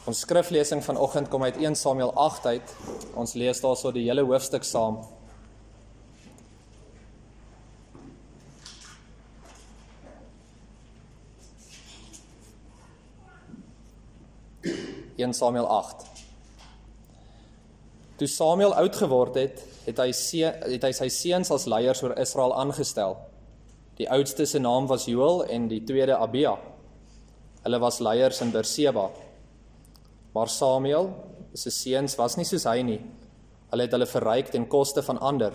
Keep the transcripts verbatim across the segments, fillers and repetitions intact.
Ons skriflesing vanoggend kom uit Eerste Samuel agt uit. Ons lees daarso die hele hoofstuk saam. Eerste Samuel agt. Toe Samuel oud geword het, het hy, see, het hy sy seuns as leiers oor Israel aangestel. Die oudste se naam was Joel en die tweede Abia. Hulle was leiers in Berseba. Maar Samuel, sy seuns was nie soos hy nie. Hulle het hulle verryk ten koste van ander.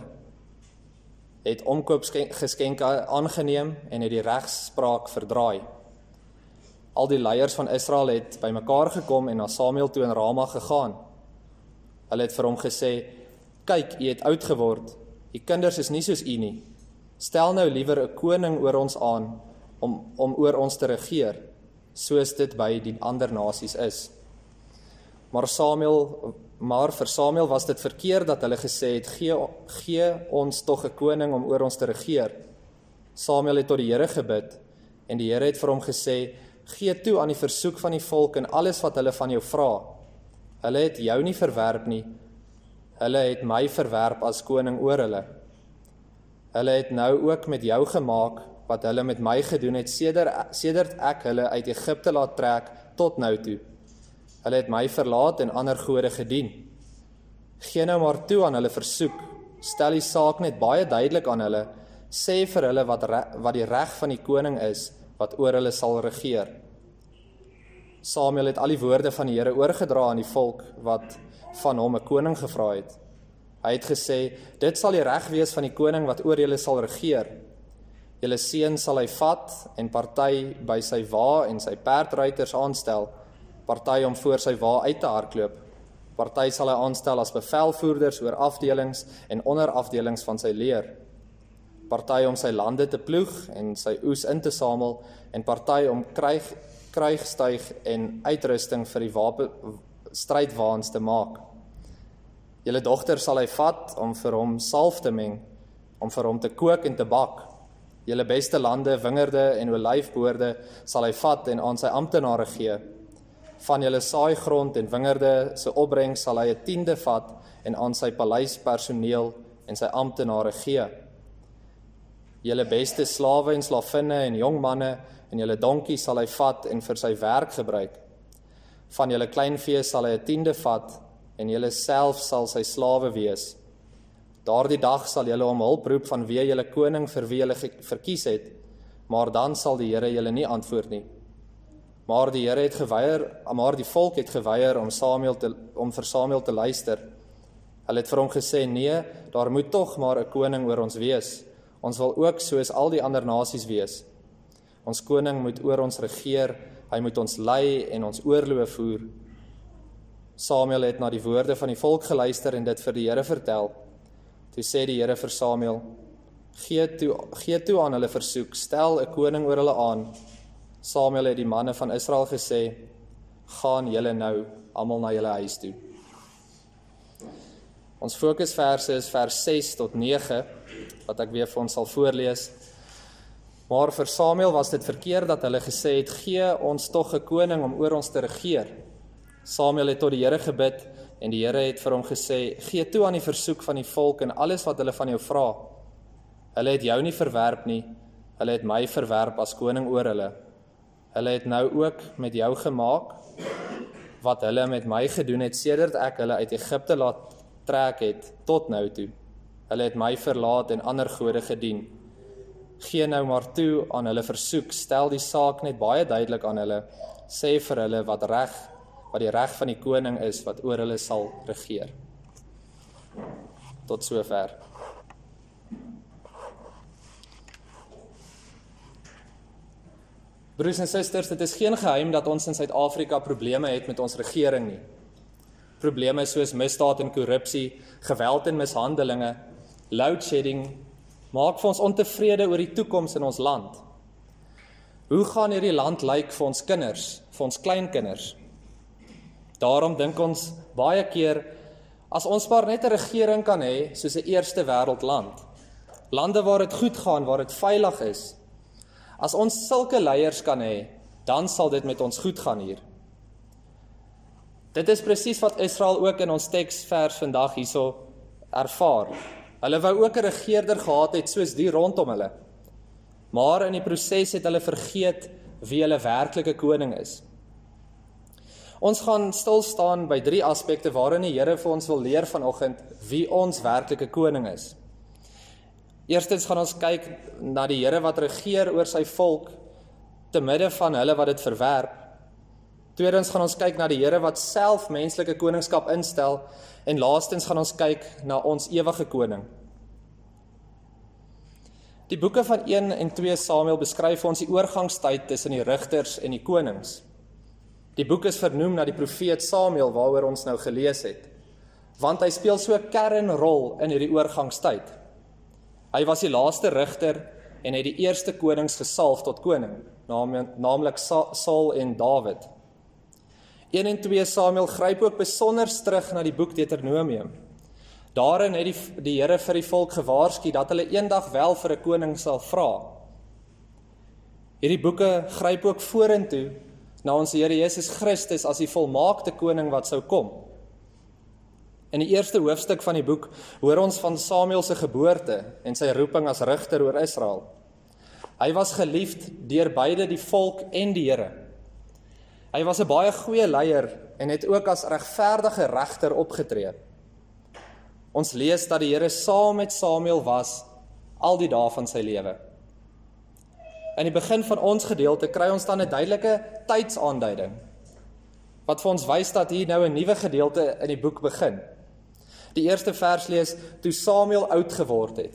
Het omkoopgeskenke aangeneem en het die regspraak verdraai. Al die leiers van Israel het by mekaar gekom en na Samuel toe in Rama gegaan. Hulle het vir hom gesê, kyk, u het oud geword, die kinders is nie soos u nie. Stel nou liewer 'n koning oor ons aan, om, om oor ons te regeer, soos dit by die ander nasies is. Maar Samuel, maar vir Samuel was dit verkeerd dat hulle gesê het, gee, gee ons tog 'n koning om oor ons te regeer. Samuel het tot die Here gebid, en die Here het vir hom gesê, gee toe aan die versoek van die volk en alles wat hulle van jou vra. Hulle het jou nie verwerp nie, hulle het my verwerp as koning oor hulle. Hulle het nou ook met jou gemaak, wat hulle met my gedoen het, sedert, sedert ek hulle uit Egipte laat trek, tot nou toe. Hulle het my verlaat en ander gode gedien. Gee nou maar toe aan hulle versoek, stel die saak net baie duidelik aan hulle, sê vir hulle wat, re, wat die reg van die koning is, wat oor hulle sal regeer. Samuel het al die woorde van die Here oorgedra aan die volk, wat van hom 'n koning gevra het. Hy het gesê, dit sal die reg wees van die koning wat oor julle sal regeer. Julle seun sal hy vat en party by sy wa en sy perdruiters aanstel, party om voor sy wa uit te hardloop. Party sal hy aanstel as bevelvoerders oor afdelings en onderafdelings van sy leer. Party om sy lande te ploeg en sy oes in te samel, en party om kruig, kruigstuig en uitrusting vir die wapen, strydwaans te maak. Julle dogter sal hy vat om vir hom salf te meng, om vir hom te kook en te bak. Julle beste lande, wingerde en olyfboorde sal hy vat en aan sy amptenare gee. Van julle saaigrond en wingerde se opbrengs sal hy 'n tiende vat en aan sy paleispersoneel en sy amptenare gee. Julle beste slawe en slavinne en jong manne en julle donkies sal hy vat en vir sy werk gebruik. Van julle kleinvee sal hy 'n tiende vat en julle self sal sy slawe wees. Daardie dag sal julle om hulp roep van wie julle koning vir wie julle verkies het, maar dan sal die Here julle nie antwoord nie. Maar die Here het geweier, maar die volk het geweier om Samuel te, om vir Samuel te luister. Hulle het vir hom gesê, nee, daar moet tog maar 'n koning oor ons wees. Ons wil ook soos al die ander nasies wees. Ons koning moet oor ons regeer, hy moet ons lei en ons oorloë voer. Samuel het na die woorde van die volk geluister en dit vir die Here vertel. Toe sê die Here vir Samuel, gee toe, gee toe aan hulle versoek, stel 'n koning oor hulle aan. Samuel het die manne van Israel gesê, gaan julle nou almal na julle huis toe. Ons fokusverse is vers ses tot nege, wat ek weer vir ons sal voorlees. Maar vir Samuel was dit verkeerd dat hulle gesê het, gee ons tog 'n koning om oor ons te regeer. Samuel het tot die Here gebid, en die Here het vir hom gesê, gee toe aan die versoek van die volk en alles wat hulle van jou vra. Hulle het jou nie verwerp nie, hulle het my verwerp as koning oor hulle. Hulle het nou ook met jou gemaak, wat hulle met my gedoen het, sedert ek hulle uit Egipte laat trek het, tot nou toe. Hulle het my verlaat en ander gode gedien. Gee nou maar toe aan hulle versoek, stel die saak net baie duidelik aan hulle, sê vir hulle wat reg, wat die reg van die koning is, wat oor hulle sal regeer. Tot sover. Broers en susters, dit is geen geheim dat ons in Suid-Afrika probleme het met ons regering nie. Probleme soos misdaad en korrupsie, geweld en mishandelinge, loadshedding, maak vir ons ontevrede oor die toekoms in ons land. Hoe gaan hierdie land lyk vir ons kinders, vir ons kleinkinders? Daarom dink ons baie keer, as ons maar net 'n regering kan hê, soos 'n eerste wêreldland. Lande waar dit goed gaan, waar dit veilig is. As ons sulke leiers kan hê, dan sal dit met ons goed gaan hier. Dit is presies wat Israel ook in ons teksvers vandag hierso ervaar. Hulle wou ook 'n regerder gehad het soos die rondom hulle. Maar in die proses het hulle vergeet wie hulle werklike koning is. Ons gaan stil staan by drie aspekte waarin die Here vir ons wil leer vanoggend wie ons werklike koning is. Eerstens gaan ons kyk na die Here wat regeer oor sy volk te midde van hulle wat dit verwerp. Tweedens gaan ons kyk na die Here wat self menslike koningskap instel en laastens gaan ons kyk na ons ewige koning. Die boeke van een en twee Samuel beskryf ons die oorgangstyd tussen die rigters en die konings. Die boek is vernoem na die profeet Samuel waaroor ons nou gelees het, want hy speel so 'n kernrol in hierdie oorgangstyd. Hy was die laaste rigter en het die eerste konings gesalf tot koning, naamlik Saul en Dawid. een en twee Samuel gryp ook besonder terug na die boek Deuteronomium. Daarin het die, die Here vir die volk gewaarsku dat hulle eendag wel vir 'n koning sal vra. Hierdie boeke gryp ook vorentoe na ons Here Jesus Christus as die volmaakte koning wat sou kom. In die eerste hoofstuk van die boek hoor ons van Samuel se geboorte en sy roeping as rigter oor Israel. Hy was geliefd deur beide die volk en die Here. Hy was 'n baie goeie leier en het ook as regverdige regter opgetree. Ons lees dat die Here saam met Samuel was al die dae van sy lewe. In die begin van ons gedeelte kry ons dan 'n duidelike tydsaanduiding, wat vir ons wys dat hier nou 'n nuwe gedeelte in die boek begin. Die eerste vers lees, toe Samuel oud geword het.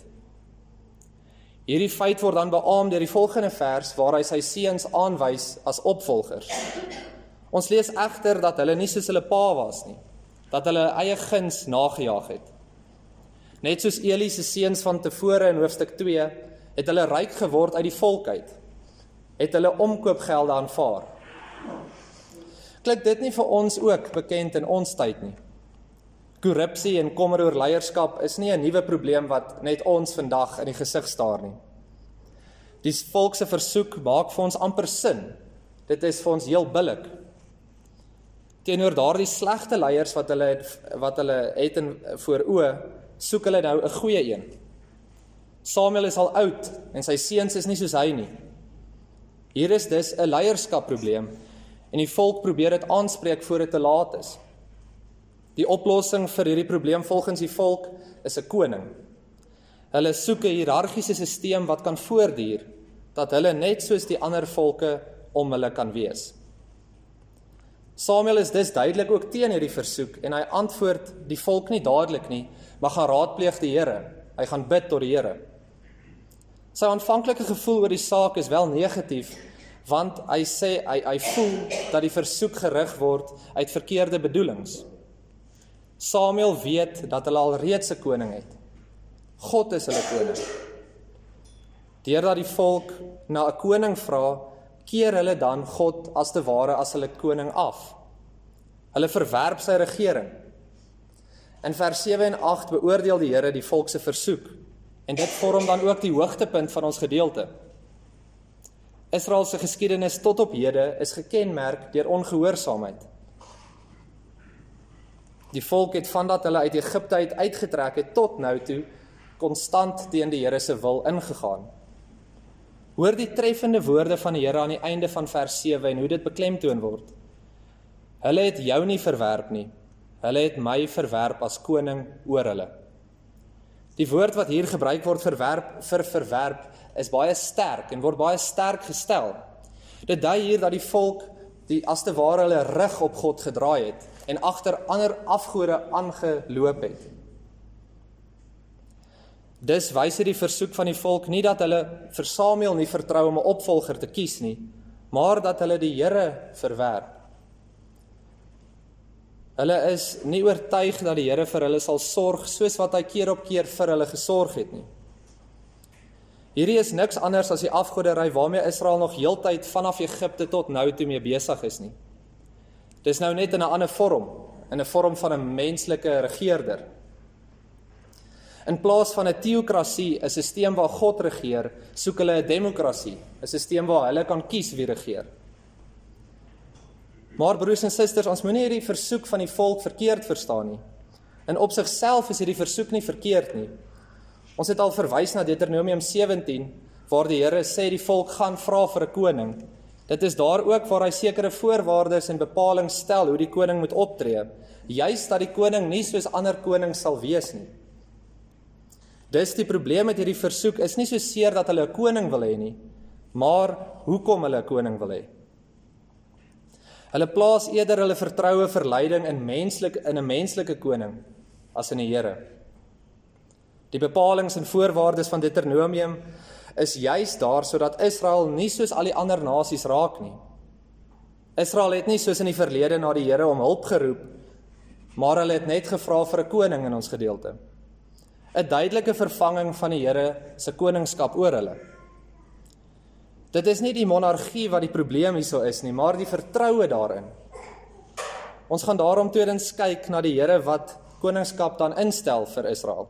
Hierdie feit word dan beamoed deur die volgende vers, waar hy sy seuns aanwys as opvolgers. Ons lees egter dat hulle nie soos hulle pa was nie, dat hulle eie guns nagejaag het. Net soos Eli se seuns van tevore in hoofstuk twee, het hulle ryk geword uit die volk uit, het hulle omkoopgelde aanvaar. Klink dit nie vir ons ook bekend in ons tyd nie? Korrupsie en kommer oor leierskap is nie 'n nuwe probleem wat net ons vandag in die gesig staar nie. Die volk se versoek maak vir ons amper sin. Dit is vir ons heel billik. Teenoor daardie slegte leiers wat hulle het, wat hulle het in voor oë, soek hulle nou 'n goeie een. Samuel is al oud en sy seuns is nie soos hy nie. Hier is dus 'n leierskapprobleem en die volk probeer dit aanspreek voor dit te laat is. Die oplossing vir hierdie probleem volgens die volk is 'n koning. Hulle soek 'n hiërargiese stelsel wat kan voortduur, dat hulle net soos die ander volke om hulle kan wees. Samuel is dus duidelik ook teen hierdie versoek en hy antwoord die volk nie dadelik nie, maar gaan raadpleeg die Here. Hy gaan bid tot die Here. Sy aanvanklike gevoel oor die saak is wel negatief, want hy sê hy, hy voel dat die versoek gerig word uit verkeerde bedoelings. Samuel weet dat hulle al reeds 'n koning het. God is hulle koning. Deurdat die volk na 'n koning vra, keer hulle dan God as te ware as hulle koning af. Hulle verwerp sy regering. In vers sewe en agt beoordeel die Here die volk se versoek, en dit vorm dan ook die hoogtepunt van ons gedeelte. Israel se geskiedenis tot op hede is gekenmerk deur ongehoorsaamheid. Die volk het vandat hulle uit Egipte uit uitgetrek het tot nou toe konstant teen die Here se wil ingegaan. Hoor die treffende woorde van die Here aan die einde van vers sewe en hoe dit beklemtoon word. Hulle het jou nie verwerp nie, hulle het my verwerp as koning oor hulle. Die woord wat hier gebruik word verwerp, vir verwerp is baie sterk en word baie sterk gestel. Dit dui hier dat die volk die as te ware hulle rug op God gedraai het en agter ander afgode aangeloop het. Dus wys dit die versoek van die volk nie dat hulle vir Samuel nie vertrou om 'n opvolger te kies nie, maar dat hulle die Here verwerp. Hulle is nie oortuig dat die Here vir hulle sal sorg soos wat hy keer op keer vir hulle gesorg het nie. Hierdie is niks anders as die afgoderry waarmee Israel nog heeltyd vanaf Egipte tot nou toe mee besig is nie. Dis nou net in 'n ander vorm, in 'n vorm van 'n menslike regeerder. In plaas van 'n teokrasie, 'n stelsel waar God regeer, soek hulle 'n demokrasie, 'n stelsel waar hulle kan kies wie regeer. Maar broers en susters, ons moenie hierdie versoek van die volk verkeerd verstaan nie. En op sigself is hierdie versoek nie verkeerd nie. Ons het al verwys na Deuteronomium sewentien, waar die Here sê die volk gaan vra vir 'n koning. Dit is daar ook waar hy sekere voorwaardes en bepalinge stel hoe die koning moet optree, juis dat die koning nie soos ander konings sal wees nie. Dis die probleem met hierdie versoek is nie so seer dat hulle 'n koning wil hê nie, maar hoekom hulle 'n koning wil hê. Hulle plaas eerder hulle vertroue vir leiding in menslik in 'n menslike koning as in die Here. Die bepalinge en voorwaardes van Deuteronomium is juis daar sodat Israel nie soos al die ander nasies raak nie. Israel het nie soos in die verlede na die Here om hulp geroep, maar hulle het net gevra vir 'n koning in ons gedeelte. 'n Duidelike vervanging van die Here se koningskap oor hulle. Dit is nie die monargie wat die probleem hierso is nie, maar die vertroue daarin. Ons gaan daarom tweedens kyk na die Here wat koningskap dan instel vir Israel.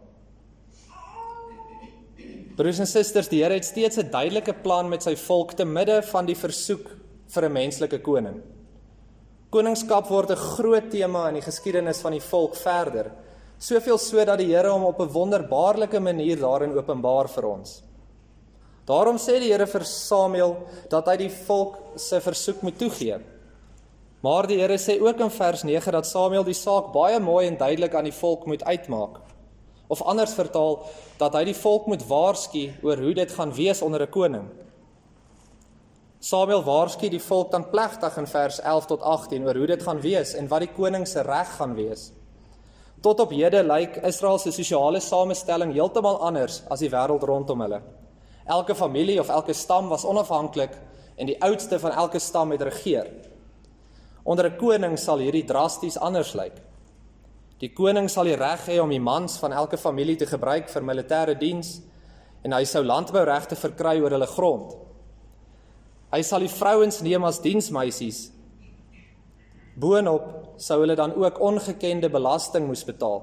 Broers en susters, die Here het steeds 'n duidelike plan met sy volk te midde van die versoek vir 'n menslike koning. Koningskap word 'n groot tema in die geskiedenis van die volk verder, soveel so dat die Here hom op 'n wonderbaarlike manier daarin openbaar vir ons. Daarom sê die Here vir Samuel dat hy die volk se versoek moet toegee. Maar die Here sê ook in vers nege dat Samuel die saak baie mooi en duidelik aan die volk moet uitmaak. Of anders vertaal, dat hy die volk moet waarsku oor hoe dit gaan wees onder 'n koning. Samuel waarsku die volk dan plegtig in vers elf tot agtien oor hoe dit gaan wees en wat die koning se reg gaan wees. Tot op hede lyk Israel se sosiale samestelling heeltemal anders as die wêreld rondom hulle. Elke familie of elke stam was onafhanklik en die oudste van elke stam het regeer. Onder 'n koning sal hierdie drasties anders lyk. Die koning sal die reg hê om die mans van elke familie te gebruik vir militêre diens en hy sou landbouregte verkry oor hulle grond. Hy sal die vrouens neem as diensmeisies. Boonop sou hulle dan ook ongekende belasting moes betaal.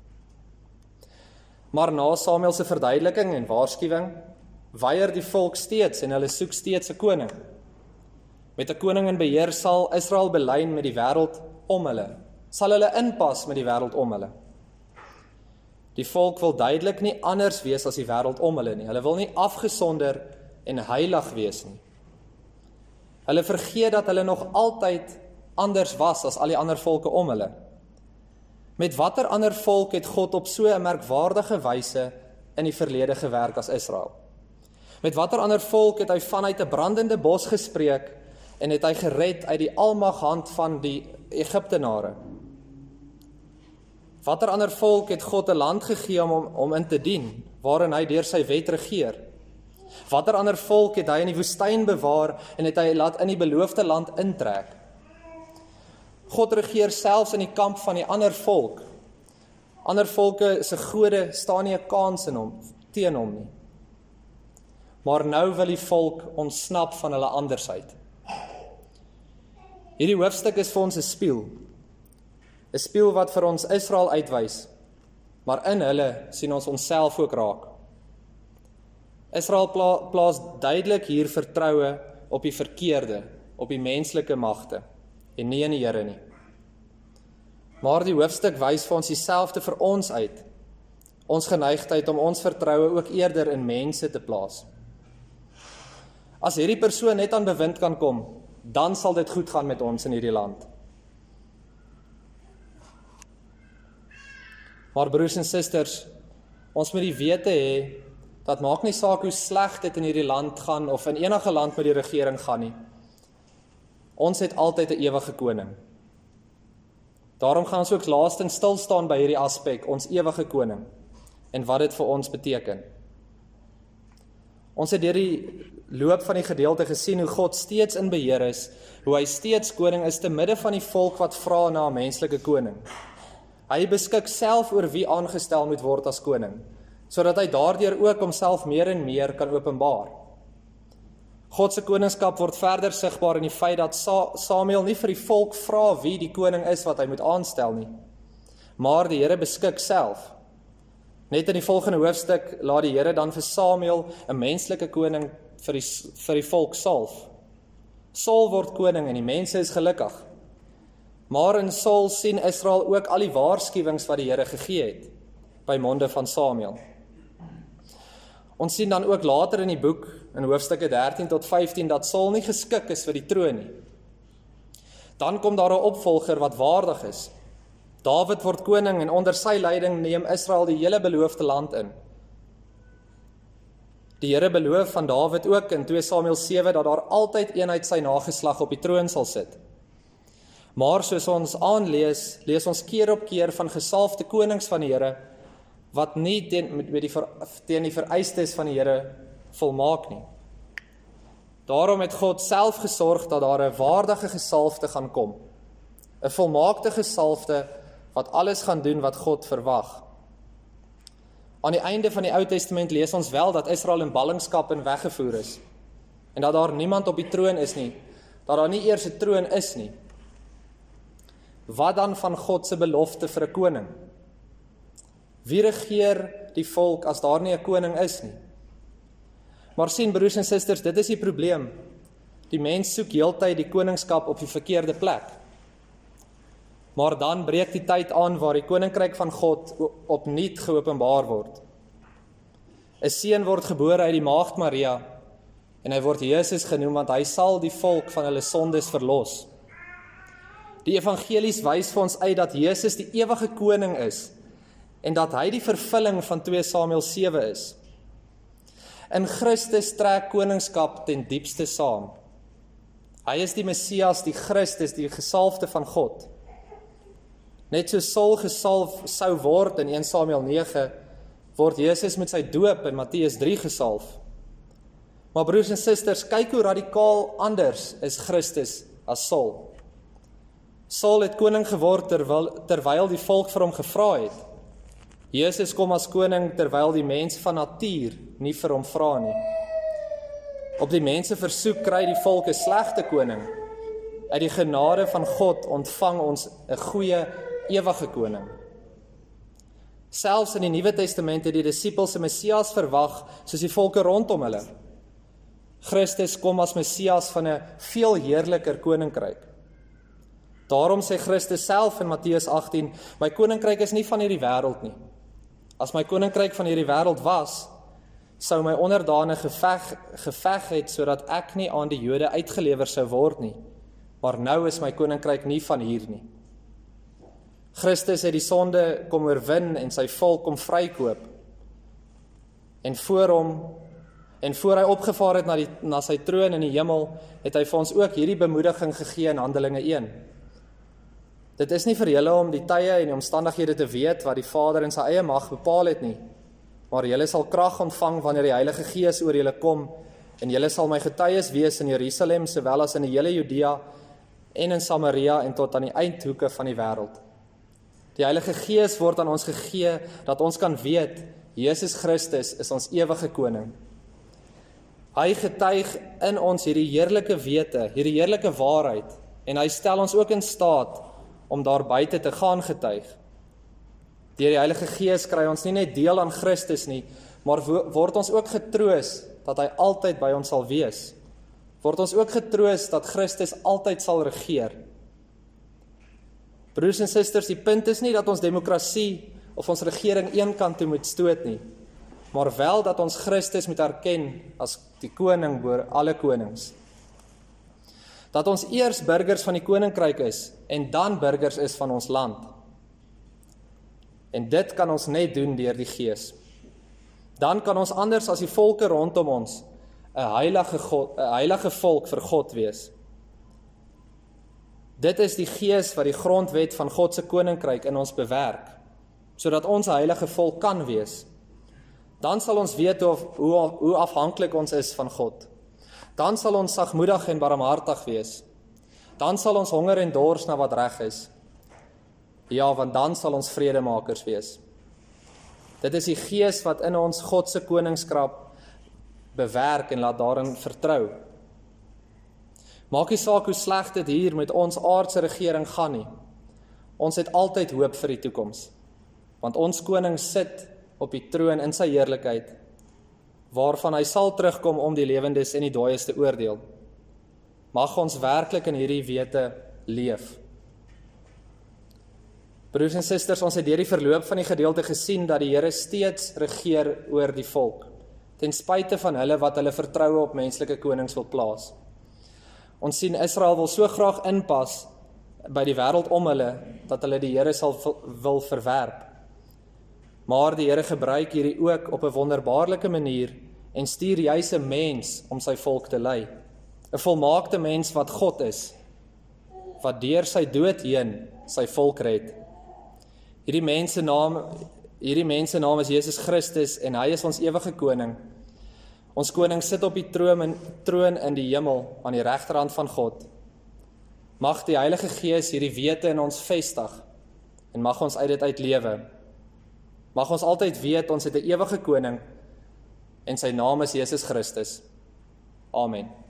Maar na Samuel se verduideliking en waarskuwing, weier die volk steeds en hulle soek steeds 'n koning. Met 'n koning in beheer sal Israel belyn met die wêreld om hulle. Sal hulle inpas met die wêreld om hulle. Die volk wil duidelik nie anders wees as die wêreld om hulle nie. Hulle wil nie afgesonder en heilig wees nie. Hulle vergeet dat hulle nog altyd anders was as al die ander volke om hulle. Met watter ander volk het God op so 'n merkwaardige wyse in die verlede gewerk as Israel? Met watter ander volk het hy vanuit 'n brandende bos gespreek en het hy gered uit die almaghand van die Egiptenare? Watter ander volk het God 'n land gegee om om in te dien, waarin hy deur sy wet regeer? Watter ander volk het hy in die woestyn bewaar en het hy laat in die beloofde land intrek? God regeer selfs in die kamp van die ander volk. Ander volke se gode staan nie 'n kans in hom teen hom nie. Maar nou wil die volk ontsnap van hulle andersheid. Hierdie hoofstuk is vir ons 'n spieël. 'n Spieël wat vir ons Israel uitwys, maar in hulle sien ons onsself ook raak. Israel pla, plaas duidelik hier vertroue op die verkeerde, op die menslike magte, en nie in die Here nie. Maar die hoofstuk wys vir ons dieselfde vir ons uit, ons geneigtheid om ons vertroue ook eerder in mense te plaas. As hierdie persoon net aan bewind kan kom, dan sal dit goed gaan met ons in hierdie land. Maar broers en susters, ons moet die wete hê, dat maak nie saak hoe sleg dit in hierdie land gaan, of in enige land met die regering gaan nie. Ons het altyd 'n ewige koning. Daarom gaan ons ook laastens stil staan by hierdie aspek, ons ewige koning, en wat dit vir ons beteken. Ons het deur die loop van die gedeelte gesien hoe God steeds in beheer is, hoe hy steeds koning is te midde van die volk wat vra na 'n menslike koning. Hy beskik self oor wie aangestel moet word as koning, sodat hy daardeur ook homself meer en meer kan openbaar. God se koningskap word verder sigbaar in die feit dat Samuel nie vir die volk vra wie die koning is wat hy moet aanstel nie, maar die Here beskik self. Net in die volgende hoofstuk laat die Here dan vir Samuel 'n menslike koning vir die, vir die volk salf. Saul word koning en die mense is gelukkig. Maar in Saul sien Israel ook al die waarskuwings wat die Here gegee het, by monde van Samuel. Ons sien dan ook later in die boek, in hoofstukke dertien tot vyftien, dat Saul nie geskik is vir die troon nie. Dan kom daar 'n opvolger wat waardig is. Dawid word koning en onder sy leiding neem Israel die hele beloofde land in. Die Here beloof van Dawid ook in twee Samuel sewe dat daar altyd een uit sy nageslag op die troon sal sit. Maar soos ons aanlees, lees ons keer op keer van gesalfde konings van die Here, wat nie teen, met die, teen die vereistes van die Here volmaak nie. Daarom het God self gesorg dat daar 'n waardige gesalfde gaan kom. 'n Volmaakte gesalfde wat alles gaan doen wat God verwag. Aan die einde van die Ou Testament lees ons wel dat Israel in ballingskap en weggevoer is, en dat daar niemand op die troon is nie, dat daar nie eers 'n troon is nie. Wat dan van God se belofte vir 'n koning? Wie regeer die volk as daar nie 'n koning is nie? Maar sien broers en susters, dit is die probleem. Die mens soek heeltyd die koningskap op die verkeerde plek. Maar dan breek die tyd aan waar die koninkryk van God opnuut geopenbaar word. 'n Seun word gebore uit die maagd Maria, en hy word Jesus genoem, want hy sal die volk van hulle sondes verlos. Die evangelies wys vir ons uit dat Jesus die ewige koning is, en dat hy die vervulling van twee Samuel sewe is. In Christus trek koningskap ten diepste saam. Hy is die Messias, die Christus, die gesalfde van God. Net so Saul gesalf sou word in een Samuel nege, word Jesus met sy doop in Matteus drie gesalf. Maar broers en susters, kyk hoe radikaal anders is Christus as Saul. Saul het koning geword terwyl, terwyl die volk vir hom gevra het. Jesus kom as koning terwyl die mens van natuur nie vir hom vra nie. Op die mense versoek kry die volk 'n slegte koning. Uit die genade van God ontvang ons 'n goeie, ewige koning. Selfs in die Nuwe Testament het die disippels 'n Messias verwag, soos die volke rondom hulle. Christus kom as Messias van 'n veel heerliker koninkryk. Daarom sê Christus self in Matteus agtien, my koninkryk is nie van hierdie wêreld nie. As my koninkryk van hierdie wêreld was, sou my onderdane geveg, geveg het, sodat ek nie aan die Jode uitgelewer sou word nie. Maar nou is my koninkryk nie van hier nie. Christus het die sonde kom oorwin en sy volk kom vrykoop. En voor hom, en voor hy opgevaar het na, die, na sy troon in die hemel, het hy vir ons ook hierdie bemoediging gegee in Handelinge een. Dit is nie vir julle om die tye en die omstandighede te weet wat die Vader in sy eie mag bepaal het nie, maar julle sal krag ontvang wanneer die Heilige Gees oor julle kom, en julle sal my getuies wees in Jerusalem, sowel as in die hele Judea en in Samaria en tot aan die eindhoeke van die wêreld. Die Heilige Gees word aan ons gegee, dat ons kan weet, Jesus Christus is ons ewige koning. Hy getuig in ons hierdie heerlike wete, hierdie heerlike waarheid, en hy stel ons ook in staat om daar buite te gaan getuig. Deur die Heilige Gees kry ons nie net deel aan Christus nie, maar word ons ook getroos dat hy altyd by ons sal wees. Word ons ook getroos dat Christus altyd sal regeer. Broers en susters, die punt is nie dat ons demokrasie of ons regering een kant toe moet stoot nie, maar wel dat ons Christus moet erken as die koning bo alle konings. Dat ons eers burgers van die koninkryk is, en dan burgers is van ons land. En dit kan ons net doen deur die Gees. Dan kan ons anders as die volke rondom ons 'n heilige God, 'n heilige volk vir God wees. Dit is die Gees wat die grondwet van God se koninkryk in ons bewerk, sodat ons 'n heilige volk kan wees. Dan sal ons weet hoe, hoe, hoe afhanklik ons is van God. Dan sal ons sagmoedig en barmhartig wees. Dan sal ons honger en dors na wat reg is. Ja, want dan sal ons vredemakers wees. Dit is die Gees wat in ons God se koningskrap bewerk en laat daarin vertrou. Maak nie saak hoe sleg dit hier met ons aardse regering gaan nie. Ons het altyd hoop vir die toekoms. Want ons koning sit op die troon in sy heerlikheid, waarvan hy sal terugkom om die lewendes en die dooies te oordeel. Mag ons werklik in hierdie wete leef. Broers en susters, ons het deur die verloop van die gedeelte gesien dat die Here steeds regeer oor die volk, ten spyte van hulle wat hulle vertroue op menslike konings wil plaas. Ons sien Israel wil so graag inpas by die wêreld om hulle, dat hulle die Here sal wil verwerp. Maar die Here gebruik hierdie ook op 'n wonderbaarlike manier en stuur juis 'n mens om sy volk te lei. 'n Volmaakte mens wat God is, wat deur sy dood heen sy volk red. Hierdie mens se naam, hierdie mens se naam is Jesus Christus en hy is ons ewige koning. Ons koning sit op die troon in, troon in die hemel aan die regterhand van God. Mag die Heilige Gees hierdie wete in ons vestig en mag ons uit dit uitlewe. Mag ons altyd weet ons het 'n ewige koning en sy naam is Jesus Christus. Amen.